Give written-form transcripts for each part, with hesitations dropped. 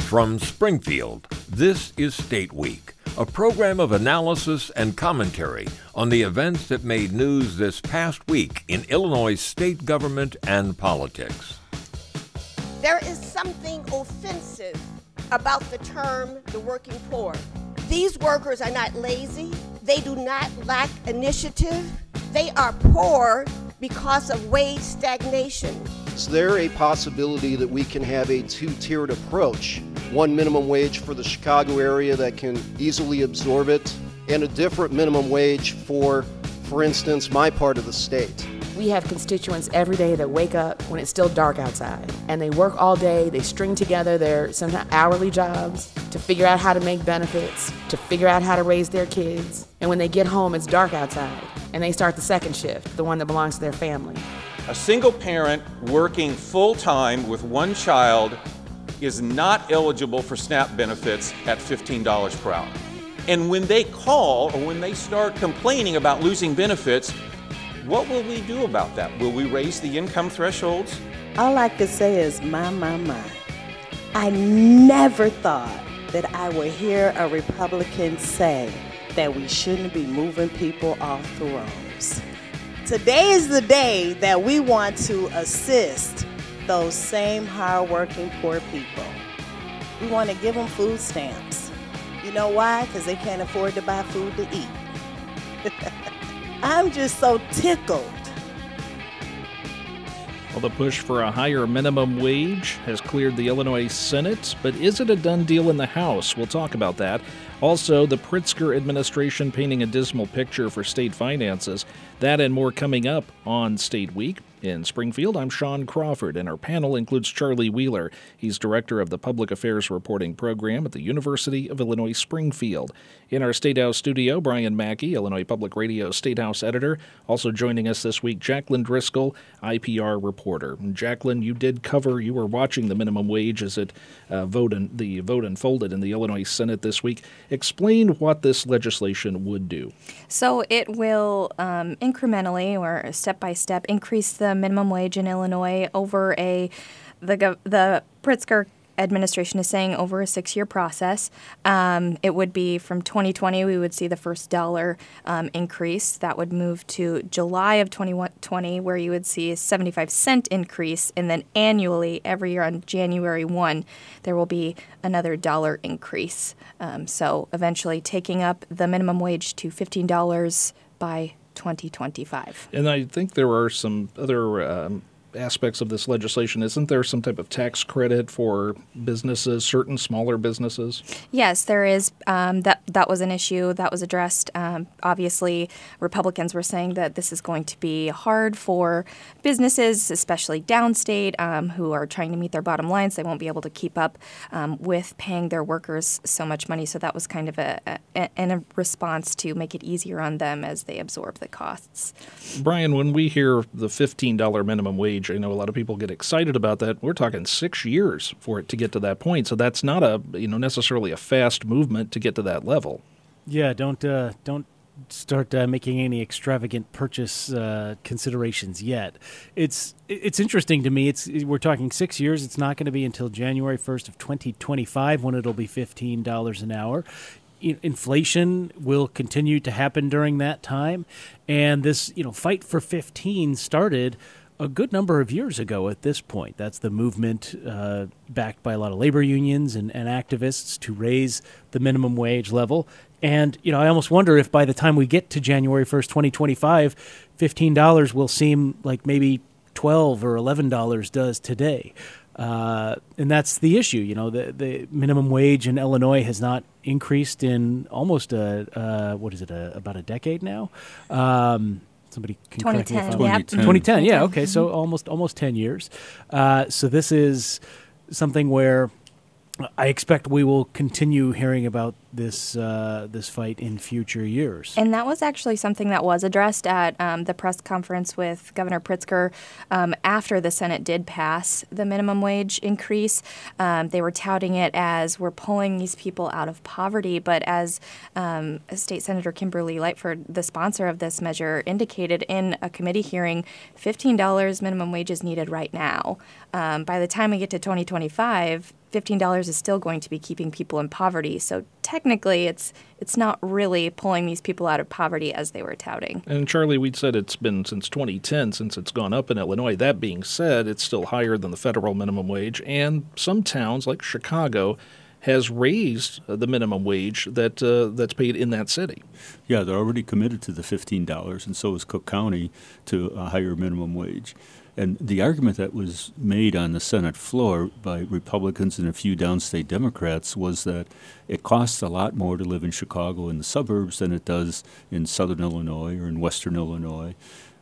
From Springfield, this is State Week, a program of analysis and commentary on the events that made news this past week in Illinois state government and politics. There is something offensive about the term the working poor. These workers are not lazy. They do not lack initiative. They are poor because of wage stagnation. Is there a possibility that we can have a two-tiered approach? One minimum wage for the Chicago area that can easily absorb it, and a different minimum wage for instance, my part of the state. We have constituents every day that wake up when it's still dark outside, and they work all day, they string together their sometimes hourly jobs to figure out how to make benefits, to figure out how to raise their kids, and when they get home, it's dark outside, and they start the second shift, the one that belongs to their family. A single parent working full-time with one child is not eligible for SNAP benefits at $15 per hour. And when they call or when they start complaining about losing benefits, what will we do about that? Will we raise the income thresholds? All I could say is, my. I never thought that I would hear a Republican say that we shouldn't be moving people off the rolls. Today is the day that we want to assist those same hardworking poor people. We want to give them food stamps. You know why? Because they can't afford to buy food to eat. I'm just so tickled. Well, the push for a higher minimum wage has cleared the Illinois Senate, but is it a done deal in the House? We'll talk about that. Also, the Pritzker administration painting a dismal picture for state finances. That and more coming up on State Week. In Springfield, I'm Sean Crawford, and our panel includes Charlie Wheeler. He's director of the Public Affairs Reporting Program at the University of Illinois Springfield. In our State House studio, Brian Mackey, Illinois Public Radio State House editor. Also joining us this week, Jacqueline Driscoll, IPR reporter. And Jacqueline, you were watching the minimum wage as the vote unfolded in the Illinois Senate this week. Explain what this legislation would do. So it will incrementally or step by step increase the minimum wage in Illinois over the Pritzker administration is saying over a 6-year process. It would be from 2020, we would see the first dollar increase. That would move to July of 2020, where you would see a 75-cent increase. And then annually, every year on January 1, there will be another dollar increase. So eventually taking up the minimum wage to $15 by 2025. And I think there are some other aspects of this legislation. Isn't there some type of tax credit for businesses, certain smaller businesses? Yes, there is. That was an issue that was addressed. Obviously, Republicans were saying that this is going to be hard for businesses, especially downstate, who are trying to meet their bottom lines. They won't be able to keep up with paying their workers so much money. So that was kind of a response to make it easier on them as they absorb the costs. Brian, when we hear the $15 minimum wage, I know a lot of people get excited about that. We're talking 6 years for it to get to that point. So that's not necessarily a fast movement to get to that level. Yeah, don't start making any extravagant purchase considerations yet. It's interesting to me. We're talking 6 years. It's not going to be until January 1st of 2025 when it'll be $15 an hour. Inflation will continue to happen during that time, and this fight for 15 started a good number of years ago at this point. That's the movement backed by a lot of labor unions and activists to raise the minimum wage level. And, I almost wonder if by the time we get to January 1st, 2025, $15 will seem like maybe $12 or $11 does today. And that's the issue. The minimum wage in Illinois has not increased in almost about a decade now. Somebody can correct me if I'm wrong. 2010, yeah, okay, so almost 10 years. So this is something where I expect we will continue hearing about this fight in future years. And that was actually something that was addressed at the press conference with Governor Pritzker after the Senate did pass the minimum wage increase. They were touting it as we're pulling these people out of poverty, but as State Senator Kimberly Lightford, the sponsor of this measure, indicated in a committee hearing, $15 minimum wage is needed right now. By the time we get to 2025, $15 is still going to be keeping people in poverty. So technically, it's not really pulling these people out of poverty as they were touting. And Charlie, we said it's been since 2010 since it's gone up in Illinois. That being said, it's still higher than the federal minimum wage, and some towns like Chicago has raised the minimum wage that's paid in that city. Yeah, they're already committed to the $15, and so is Cook County to a higher minimum wage. And the argument that was made on the Senate floor by Republicans and a few downstate Democrats was that it costs a lot more to live in Chicago in the suburbs than it does in southern Illinois or in western Illinois,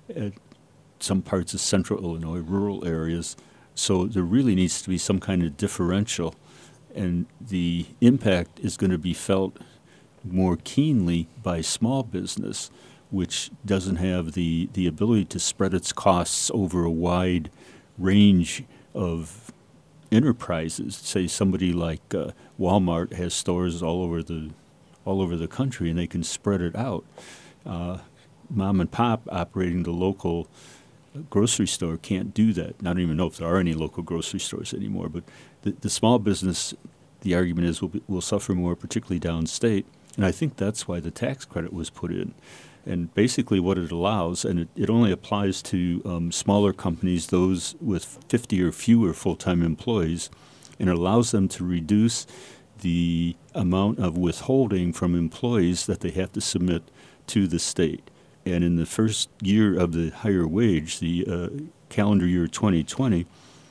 some parts of central Illinois, rural areas. So there really needs to be some kind of differential, and the impact is going to be felt more keenly by small business, which doesn't have the ability to spread its costs over a wide range of enterprises. Say somebody like Walmart has stores all over the country, and they can spread it out. Mom and pop operating the local grocery store can't do that. I don't even know if there are any local grocery stores anymore, but the small business, the argument is, will suffer more, particularly downstate, and I think that's why the tax credit was put in. And basically what it allows, and it only applies to smaller companies, those with 50 or fewer full-time employees, and it allows them to reduce the amount of withholding from employees that they have to submit to the state. And in the first year of the higher wage, the calendar year 2020,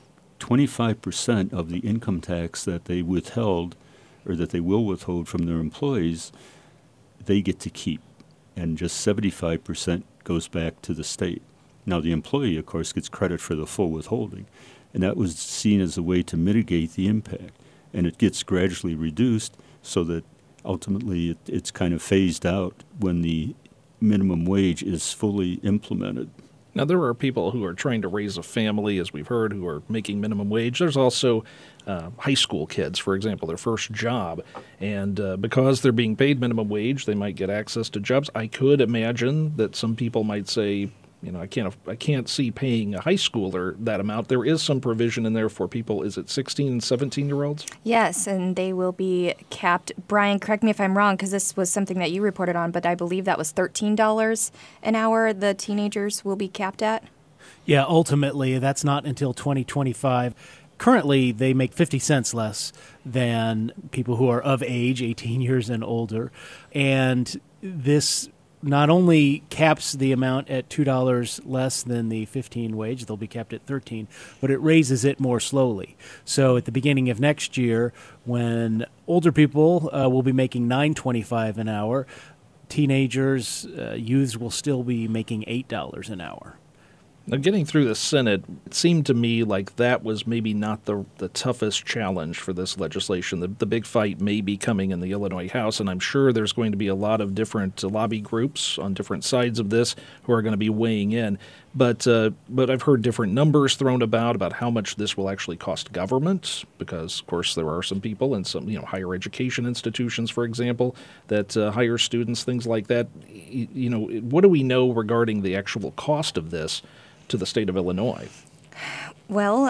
25% of the income tax that they withheld, or that they will withhold from their employees, they get to keep. And just 75% goes back to the state. Now, the employee, of course, gets credit for the full withholding, and that was seen as a way to mitigate the impact. And it gets gradually reduced so that ultimately it's kind of phased out when the minimum wage is fully implemented. Now, there are people who are trying to raise a family, as we've heard, who are making minimum wage. There's also high school kids, for example, their first job. And because they're being paid minimum wage, they might get access to jobs. I could imagine that some people might say, I can't see paying a high schooler that amount. There is some provision in there for people, is it 16 and 17-year-olds? Yes, and they will be capped. Brian, correct me if I'm wrong, because this was something that you reported on, but I believe that was $13 an hour the teenagers will be capped at? Yeah, ultimately, that's not until 2025. Currently, they make 50 cents less than people who are of age, 18 years and older. And this not only caps the amount at $2 less than the 15 wage, they'll be capped at 13, but it raises it more slowly. So at the beginning of next year, when older people will be making $9.25 an hour, teenagers, youths will still be making $8 an hour. Now, getting through the Senate, it seemed to me like that was maybe not the toughest challenge for this legislation. The big fight may be coming in the Illinois House, and I'm sure there's going to be a lot of different lobby groups on different sides of this who are going to be weighing in. But I've heard different numbers thrown about how much this will actually cost government, because, of course, there are some people in some higher education institutions, for example, that hire students, things like that. What do we know regarding the actual cost of this to the state of Illinois? Well,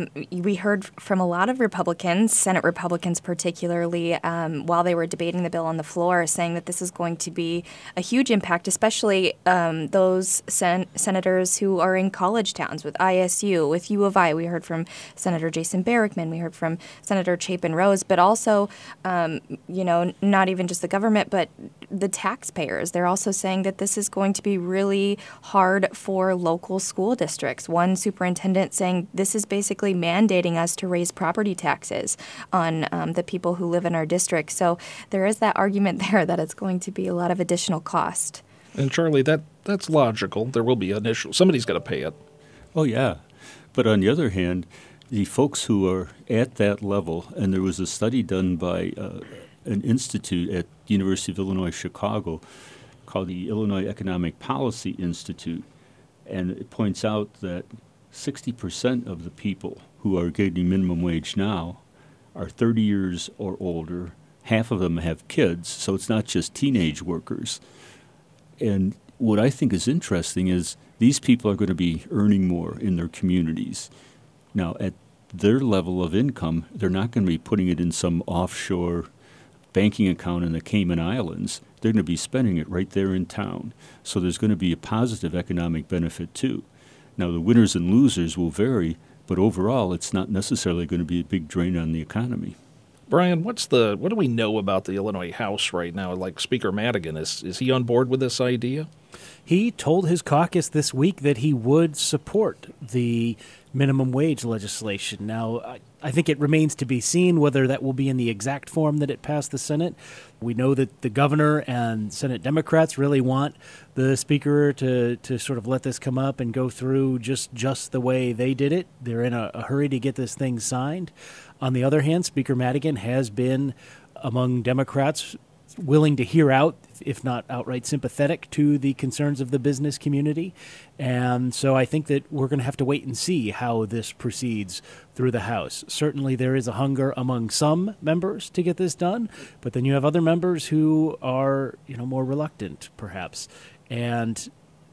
we heard from a lot of Republicans, Senate Republicans particularly, while they were debating the bill on the floor, saying that this is going to be a huge impact, especially those senators who are in college towns with ISU, with U of I. We heard from Senator Jason Barrickman. We heard from Senator Chapin Rose, but also, not even just the government, but the taxpayers. They're also saying that this is going to be really hard for local school districts. One superintendent saying this is basically mandating us to raise property taxes on the people who live in our district. So there is that argument there that it's going to be a lot of additional cost. And Charlie, that's logical. There will be somebody's got to pay it. Oh, yeah. But on the other hand, the folks who are at that level, and there was a study done by an institute at the University of Illinois Chicago called the Illinois Economic Policy Institute, and it points out that 60% of the people who are getting minimum wage now are 30 years or older. Half of them have kids, so it's not just teenage workers. And what I think is interesting is these people are going to be earning more in their communities. Now, at their level of income, they're not going to be putting it in some offshore banking account in the Cayman Islands. They're going to be spending it right there in town. So there's going to be a positive economic benefit too. Now, the winners and losers will vary, but overall, it's not necessarily going to be a big drain on the economy. Brian, what do we know about the Illinois House right now? Like Speaker Madigan, is he on board with this idea? He told his caucus this week that he would support the minimum wage legislation. Now, I think it remains to be seen whether that will be in the exact form that it passed the Senate. We know that the governor and Senate Democrats really want the speaker to sort of let this come up and go through just the way they did it. They're in a hurry to get this thing signed. On the other hand, Speaker Madigan has been among Democrats willing to hear out, if not outright sympathetic to the concerns of the business community. And so I think that we're going to have to wait and see how this proceeds through the House. Certainly there is a hunger among some members to get this done, but then you have other members who are, more reluctant, perhaps. And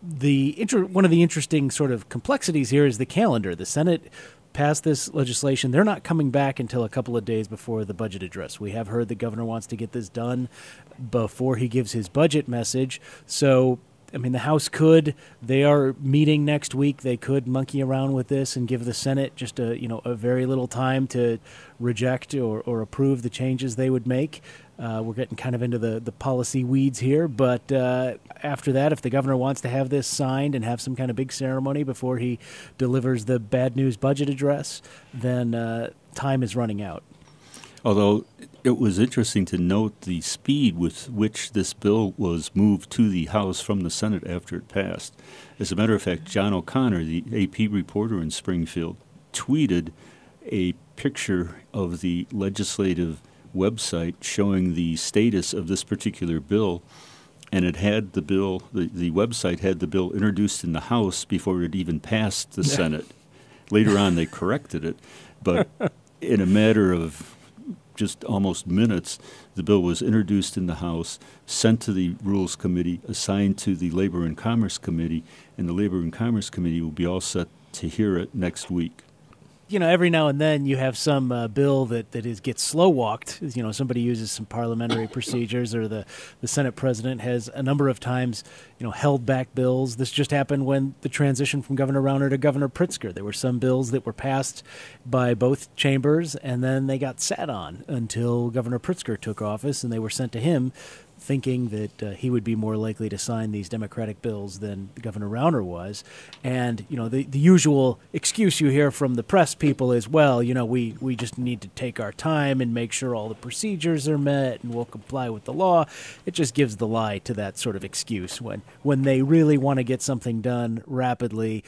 one of the interesting sort of complexities here is the calendar. The Senate passed this legislation. They're not coming back until a couple of days before the budget address. We have heard the governor wants to get this done before he gives his budget message. So, the House they are meeting next week. They could monkey around with this and give the Senate just a very little time to reject or approve the changes they would make. We're getting kind of into the policy weeds here, but after that, if the governor wants to have this signed and have some kind of big ceremony before he delivers the bad news budget address, then time is running out. Although it was interesting to note the speed with which this bill was moved to the House from the Senate after it passed. As a matter of fact, John O'Connor, the AP reporter in Springfield, tweeted a picture of the legislative website showing the status of this particular bill, and it had the bill, the website had the bill introduced in the House before it even passed the Senate. Later on, they corrected it, but in a matter of just almost minutes, the bill was introduced in the House, sent to the Rules Committee, assigned to the Labor and Commerce Committee, and the Labor and Commerce Committee will be all set to hear it next week. Every now and then you have some bill that gets slow-walked. Somebody uses some parliamentary procedures, or the Senate president has a number of times, held back bills. This just happened when the transition from Governor Rauner to Governor Pritzker. There were some bills that were passed by both chambers, and then they got sat on until Governor Pritzker took office, and they were sent to him, thinking that he would be more likely to sign these Democratic bills than Governor Rauner was. And, the usual excuse you hear from the press people is, well, we just need to take our time and make sure all the procedures are met and we'll comply with the law. It just gives the lie to that sort of excuse. When they really want to get something done rapidly,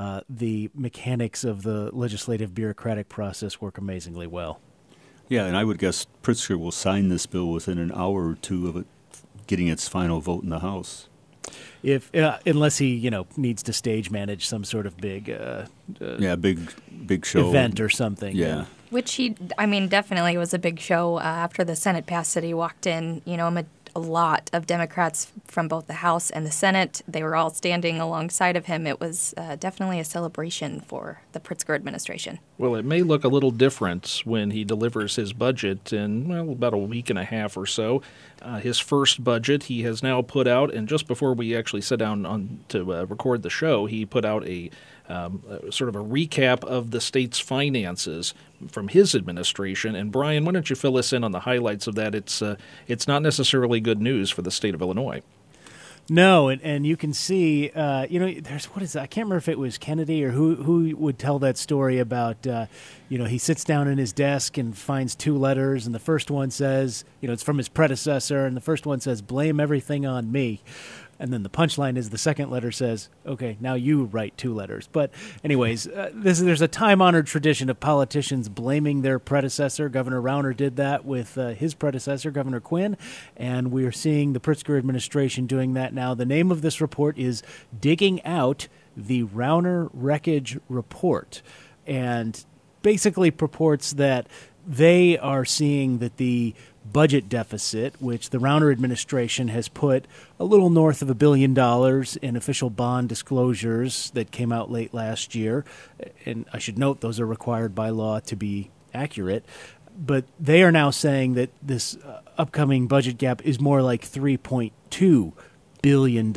the mechanics of the legislative bureaucratic process work amazingly well. Yeah, and I would guess Pritzker will sign this bill within an hour or two of it getting its final vote in the House. Unless he, needs to stage manage some sort of big big show event or something. Yeah. Which definitely was a big show after the Senate passed it. He walked in, amid a lot of Democrats from both the House and the Senate. They were all standing alongside of him. It was definitely a celebration for the Pritzker administration. Well, it may look a little different when he delivers his budget in, about a week and a half or so. His first budget he has now put out, and just before we actually sat down to record the show, he put out a sort of a recap of the state's finances from his administration. And Brian, why don't you fill us in on the highlights of that? It's not necessarily good news for the state of Illinois. No, and you can see, there's I can't remember if it was Kennedy or who would tell that story about, he sits down in his desk and finds two letters, and the first one says, it's from his predecessor, and the first one says, blame everything on me. And then the punchline is the second letter says, okay, now you write 2 letters. But anyways, there's a time-honored tradition of politicians blaming their predecessor. Governor Rauner did that with his predecessor, Governor Quinn, and we are seeing the Pritzker administration doing that now. The name of this report is Digging Out the Rauner Wreckage Report, and basically purports that they are seeing that the budget deficit, which the Rauner administration has put a little north of $1 billion in official bond disclosures that came out late last year, and I should note those are required by law to be accurate, but they are now saying that this upcoming budget gap is more like $3.2 billion.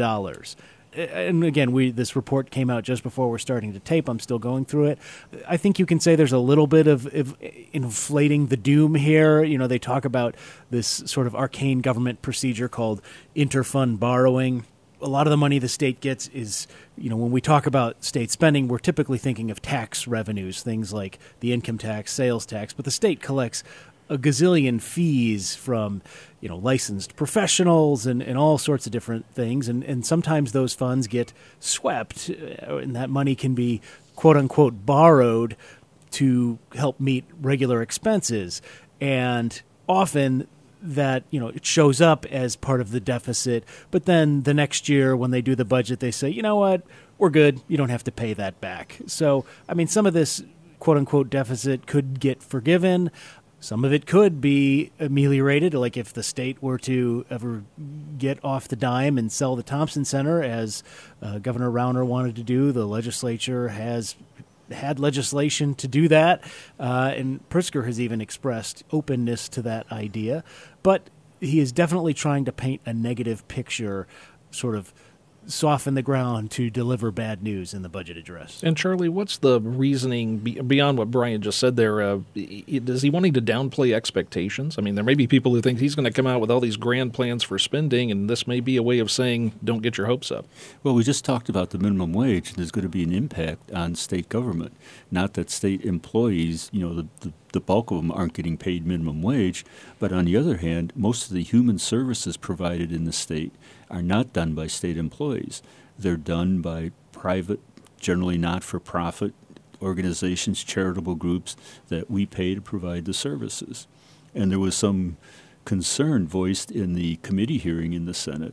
And again, this report came out just before we're starting to tape. I'm still going through it. I think you can say there's a little bit of inflating the doom here. You know, they talk about this sort of arcane government procedure called interfund borrowing. A lot of the money the state gets is, when we talk about state spending, we're typically thinking of tax revenues, things like the income tax, sales tax, but the state collects a gazillion fees from, licensed professionals and all sorts of different things. And sometimes those funds get swept, and that money can be, quote unquote, borrowed to help meet regular expenses. And often that, it shows up as part of the deficit. But then the next year when they do the budget, they say, you know what, we're good. You don't have to pay that back. So, some of this, quote unquote, deficit could get forgiven. Some of it could be ameliorated, like if the state were to ever get off the dime and sell the Thompson Center, as Governor Rauner wanted to do. The legislature has had legislation to do that, and Pritzker has even expressed openness to that idea. But he is definitely trying to paint a negative picture, sort of soften the ground to deliver bad news in the budget address. And Charlie, what's the reasoning beyond what Brian just said there? Is he wanting to downplay expectations? There may be people who think he's going to come out with all these grand plans for spending, and this may be a way of saying, don't get your hopes up. Well, we just talked about the minimum wage, and there's going to be an impact on state government. Not that state employees, the bulk of them aren't getting paid minimum wage, but on the other hand, most of the human services provided in the state are not done by state employees. They're done by private, generally not-for-profit organizations, charitable groups that we pay to provide the services. And there was some concern voiced in the committee hearing in the Senate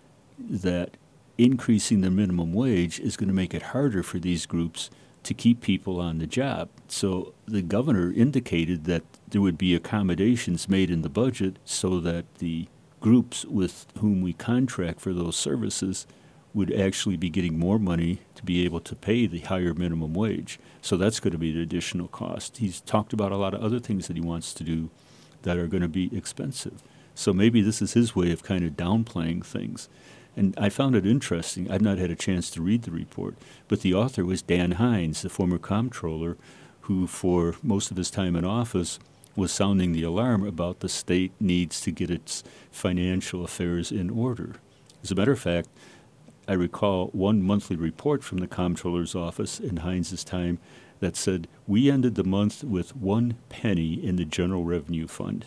that increasing the minimum wage is going to make it harder for these groups to keep people on the job. So the governor indicated that there would be accommodations made in the budget so that the groups with whom we contract for those services would actually be getting more money to be able to pay the higher minimum wage. So that's going to be the additional cost. He's talked about a lot of other things that he wants to do that are going to be expensive. So maybe this is his way of kind of downplaying things. And I found it interesting. I've not had a chance to read the report, but the author was Dan Hines, the former comptroller, who for most of his time in office was sounding the alarm about the state needs to get its financial affairs in order. As a matter of fact, I recall one monthly report from the comptroller's office in Hines' time that said, we ended the month with 1 penny in the general revenue fund.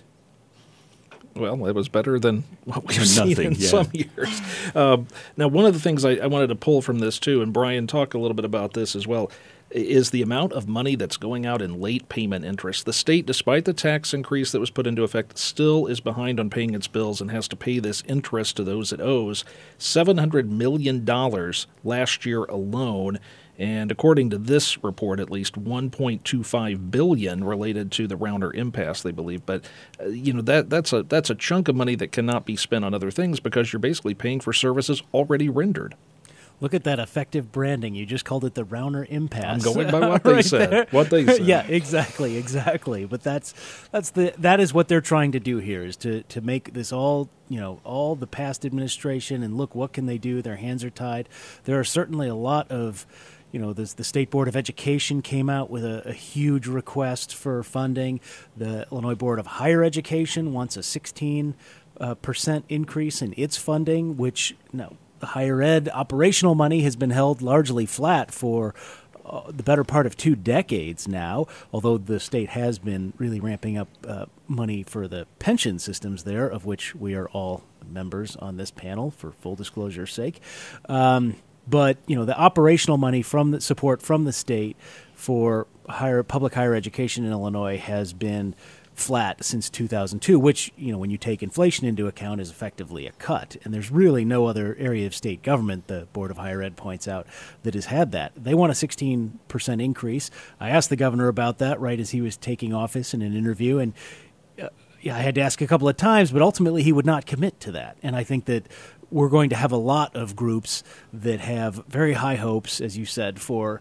Well, it was better than what we've seen in some years. Now, one of the things I wanted to pull from this, too, and Brian talked a little bit about this as well, is the amount of money that's going out in late payment interest. The state, despite the tax increase that was put into effect, still is behind on paying its bills and has to pay this interest to those it owes. $700 million last year alone. And according to this report, at least $1.25 billion related to the Rauner impasse, they believe. But that's a chunk of money that cannot be spent on other things because you're basically paying for services already rendered. Look at that effective branding. You just called it the Rauner impasse. I'm going by what they said. There. What they said. Yeah, exactly. But that is what they're trying to do here, is to make this all the past administration, and look, what can they do? Their hands are tied. There are certainly a lot of the State Board of Education came out with a huge request for funding. The Illinois Board of Higher Education wants a 16% increase in its funding, which the higher ed operational money has been held largely flat for the better part of 2 decades now, although the state has been really ramping up money for the pension systems there, of which we are all members on this panel for full disclosure's sake. But, the operational money from the support from the state for public higher education in Illinois has been flat since 2002, which, when you take inflation into account, is effectively a cut. And there's really no other area of state government, the Board of Higher Ed points out, that has had that. They want a 16% increase. I asked the governor about that right as he was taking office in an interview, and I had to ask a couple of times, but ultimately he would not commit to that. And I think that we're going to have a lot of groups that have very high hopes, as you said, for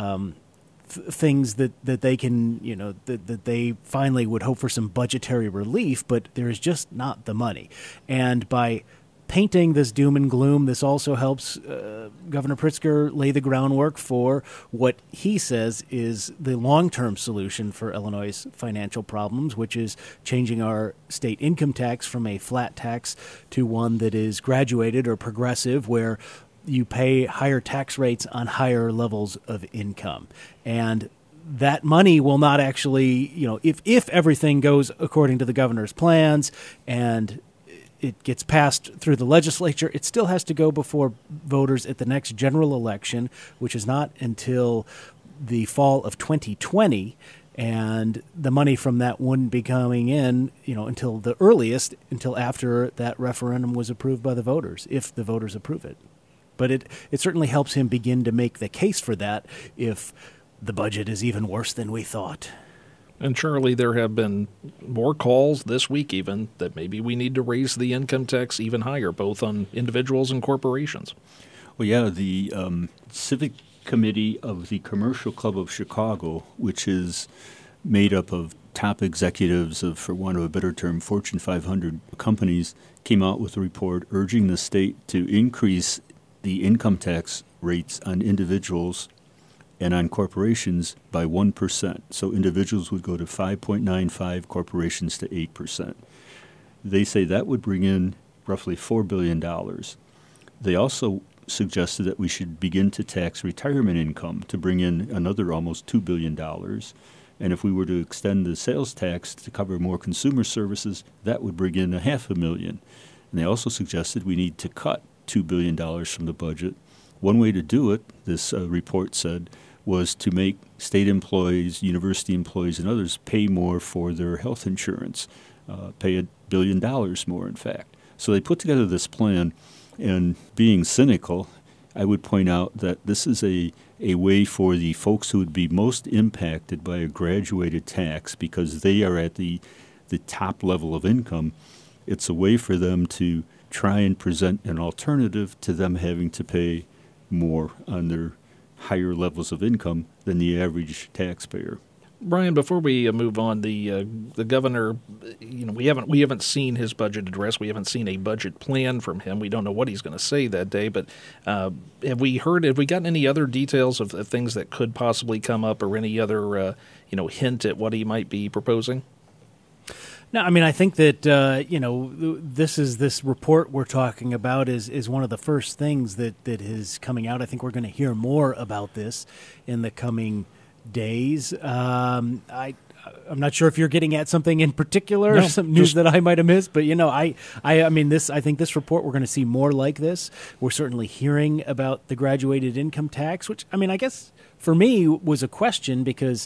things that they can, that they finally would hope for some budgetary relief, but there is just not the money. And by painting this doom and gloom, this also helps Governor Pritzker lay the groundwork for what he says is the long-term solution for Illinois' financial problems, which is changing our state income tax from a flat tax to one that is graduated or progressive, where you pay higher tax rates on higher levels of income. And that money will not actually, if everything goes according to the governor's plans and it gets passed through the legislature, it still has to go before voters at the next general election, which is not until the fall of 2020. And the money from that wouldn't be coming in, until the earliest, until after that referendum was approved by the voters, if the voters approve it. But it certainly helps him begin to make the case for that if the budget is even worse than we thought. And Charlie, there have been more calls this week even that maybe we need to raise the income tax even higher, both on individuals and corporations. Well, yeah, the Civic Committee of the Commercial Club of Chicago, which is made up of top executives of, for want of a better term, Fortune 500 companies, came out with a report urging the state to increase the income tax rates on individuals and on corporations by 1%. So individuals would go to 5.95, corporations to 8%. They say that would bring in roughly $4 billion. They also suggested that we should begin to tax retirement income to bring in another almost $2 billion. And if we were to extend the sales tax to cover more consumer services, that would bring in $500,000. And they also suggested we need to cut $2 billion from the budget. One way to do it, this report said, was to make state employees, university employees, and others pay more for their health insurance, pay $1 billion more, in fact. So they put together this plan, and being cynical, I would point out that this is a way for the folks who would be most impacted by a graduated tax because they are at the top level of income. It's a way for them to try and present an alternative to them having to pay more on their higher levels of income than the average taxpayer. Brian, before we move on, the governor, we haven't seen his budget address. We haven't seen a budget plan from him. We don't know what he's going to say that day. But have we gotten any other details of things that could possibly come up, or any other hint at what he might be proposing? No, I mean, I think that, this report we're talking about is one of the first things that is coming out. I think we're going to hear more about this in the coming days. I'm not sure if you're getting at something in particular, some news that I might have missed, but I think this report, we're going to see more like this. We're certainly hearing about the graduated income tax, which, I guess for me was a question because,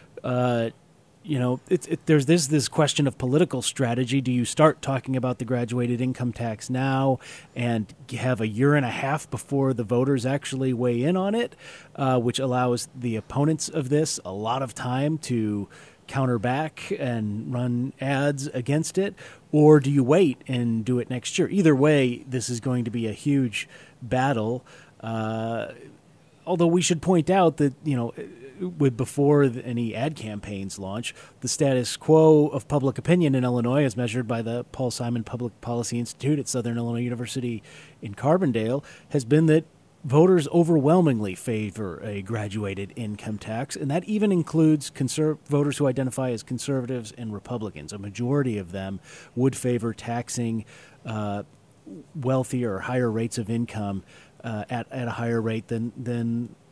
there's this question of political strategy. Do you start talking about the graduated income tax now and have a year and a half before the voters actually weigh in on it, which allows the opponents of this a lot of time to counter back and run ads against it? Or do you wait and do it next year? Either way, this is going to be a huge battle. Although we should point out that, before any ad campaigns launch, the status quo of public opinion in Illinois, as measured by the Paul Simon Public Policy Institute at Southern Illinois University in Carbondale, has been that voters overwhelmingly favor a graduated income tax, and that even includes voters who identify as conservatives and Republicans. A majority of them would favor taxing wealthier or higher rates of income at a higher rate than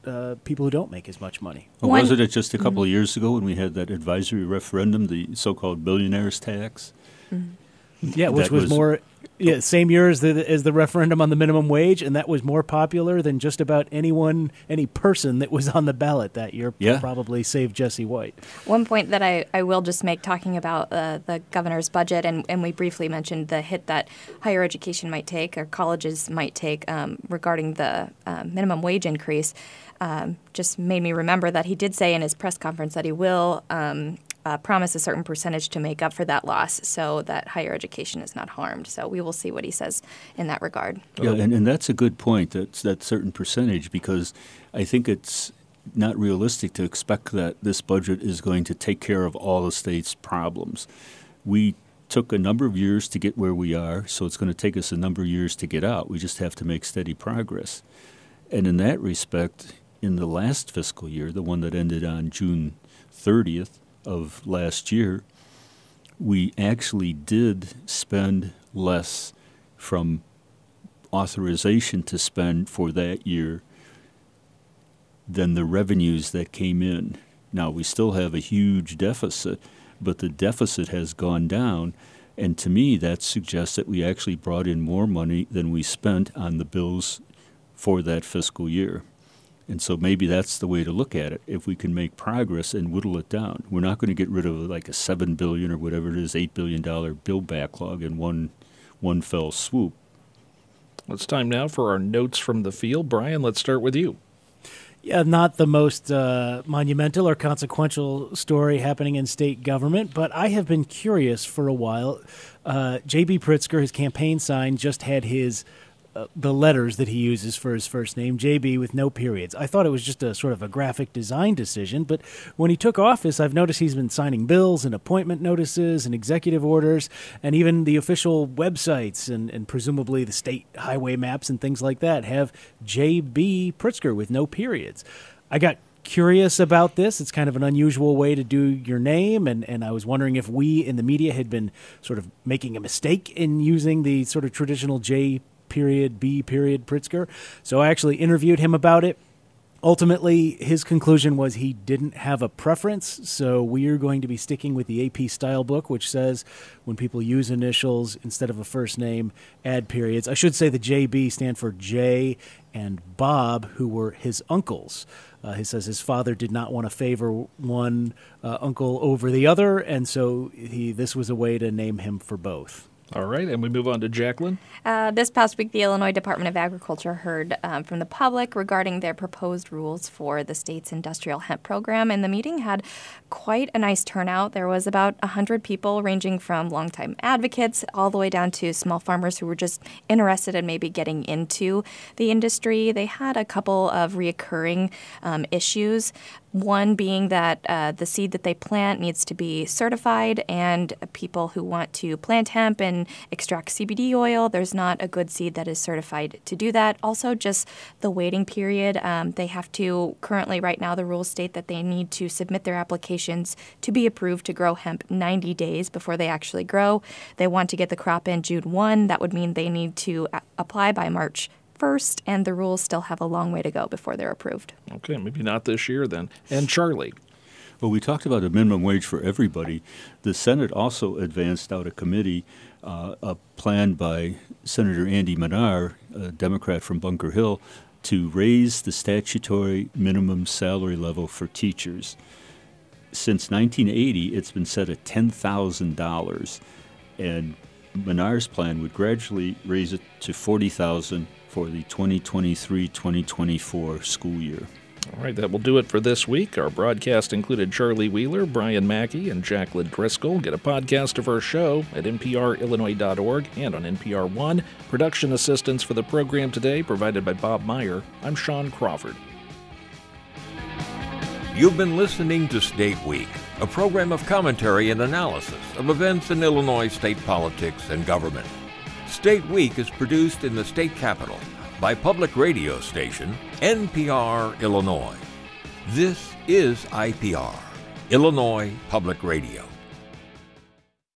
people who don't make as much money. Well, wasn't it just a couple of years ago when we had that advisory referendum, the so-called billionaires tax? Yeah, which was more... Yeah, same year as the referendum on the minimum wage, and that was more popular than just about any person that was on the ballot that year. Yeah. Probably saved Jesse White. One point that I will just make, talking about the governor's budget, and we briefly mentioned the hit that higher education might take, or colleges might take, regarding the minimum wage increase, just made me remember that he did say in his press conference that he will promise a certain percentage to make up for that loss so that higher education is not harmed. So we will see what he says in that regard. Yeah, and that's a good point, that certain percentage, because I think it's not realistic to expect that this budget is going to take care of all the state's problems. We took a number of years to get where we are, so it's going to take us a number of years to get out. We just have to make steady progress. And in that respect, in the last fiscal year, the one that ended on June 30th, of last year, we actually did spend less from authorization to spend for that year than the revenues that came in. Now, we still have a huge deficit, but the deficit has gone down, and to me that suggests that we actually brought in more money than we spent on the bills for that fiscal year. And so maybe that's the way to look at it. If we can make progress and whittle it down, we're not going to get rid of like a $7 billion or whatever it is, $8 billion bill backlog in one fell swoop. It's time now for our notes from the field. Brian, let's start with you. Yeah, not the most monumental or consequential story happening in state government, but I have been curious for a while. J.B. Pritzker, his campaign sign, just had his the letters that he uses for his first name, JB, with no periods. I thought it was just a sort of a graphic design decision, but when he took office, I've noticed he's been signing bills and appointment notices and executive orders, and even the official websites and presumably the state highway maps and things like that have JB Pritzker with no periods. I got curious about this. It's kind of an unusual way to do your name, and I was wondering if we in the media had been sort of making a mistake in using the sort of traditional J period, B period Pritzker. So I actually interviewed him about it. Ultimately, his conclusion was he didn't have a preference, so we are going to be sticking with the AP style book, which says when people use initials instead of a first name, add periods. I should say the JB stand for Jay and Bob, who were his uncles. He says his father did not want to favor one uncle over the other, and so this was a way to name him for both. All right, and we move on to Jacqueline. This past week, the Illinois Department of Agriculture heard from the public regarding their proposed rules for the state's industrial hemp program, and the meeting had quite a nice turnout. There was about 100 people, ranging from longtime advocates all the way down to small farmers who were just interested in maybe getting into the industry. They had a couple of reoccurring issues. One being that the seed that they plant needs to be certified, and people who want to plant hemp and extract CBD oil, there's not a good seed that is certified to do that. Also, just the waiting period. They have to, currently right now, the rules state that they need to submit their applications to be approved to grow hemp 90 days before they actually grow. They want to get the crop in June 1. That would mean they need to apply by March 1st, and the rules still have a long way to go before they're approved. Okay, maybe not this year then. And Charlie. Well, we talked about a minimum wage for everybody. The Senate also advanced out a committee, a plan by Senator Andy Manar, a Democrat from Bunker Hill, to raise the statutory minimum salary level for teachers. Since 1980, it's been set at $10,000, and Menard's plan would gradually raise it to $40,000 for the 2023-2024 school year. All right, that will do it for this week. Our broadcast included Charlie Wheeler, Brian Mackey, and Jacqueline Driscoll. Get a podcast of our show at nprillinois.org and on NPR One. Production assistance for the program today provided by Bob Meyer. I'm Sean Crawford. You've been listening to State Week, a program of commentary and analysis of events in Illinois state politics and government. State Week is produced in the state capital by public radio station NPR Illinois. This is IPR, Illinois Public Radio.